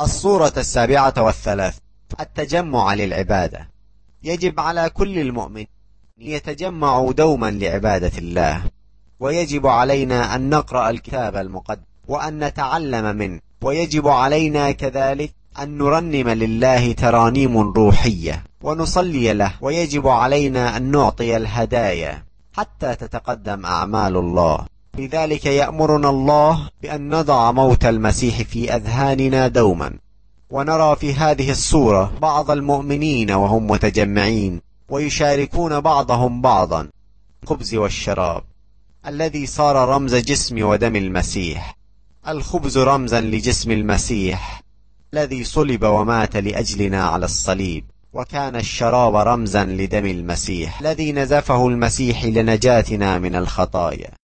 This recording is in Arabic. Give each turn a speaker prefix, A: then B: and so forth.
A: الصورة 37. التجمع للعبادة. يجب على كل المؤمنين أن يتجمعوا دوما لعبادة الله، ويجب علينا أن نقرأ الكتاب المقدس وأن نتعلم منه، ويجب علينا كذلك أن نرنم لله ترانيم روحية ونصلي له، ويجب علينا أن نعطي الهدايا حتى تتقدم أعمال الله. لذلك يأمرنا الله بأن نضع موت المسيح في أذهاننا دوما. ونرى في هذه الصورة بعض المؤمنين وهم متجمعين ويشاركون بعضهم بعضا الخبز والشراب الذي صار رمز جسم ودم المسيح. الخبز رمزا لجسم المسيح الذي صلب ومات لأجلنا على الصليب، وكان الشراب رمزا لدم المسيح الذي نزفه المسيح لنجاتنا من الخطايا.